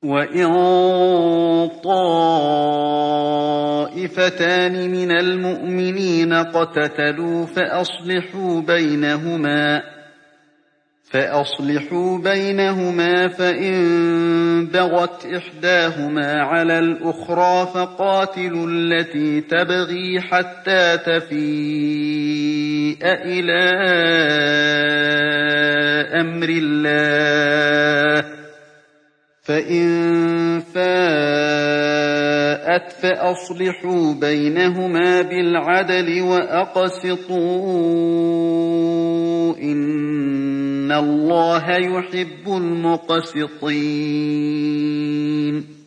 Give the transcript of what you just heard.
وَإِن طَائِفَتَانِ مِنَ الْمُؤْمِنِينَ اقْتَتَلُوا فَأَصْلِحُوا بَيْنَهُمَا فَإِن بَغَتْ إِحْدَاهُمَا عَلَى الْأُخْرَىٰ فَقَاتِلُوا الَّتِي تَبْغِي حَتَّىٰ تَفِيءَ إِلَىٰ أَمْرِ اللَّهِ ۚ فَإِن فَاءَتْ فَأَصْلِحُوا بَيْنَهُمَا بِالْعَدْلِ وَأَقْسِطُوا ۖ إِنَّ اللَّهَ يُحِبُّ الْمُقْسِطِينَ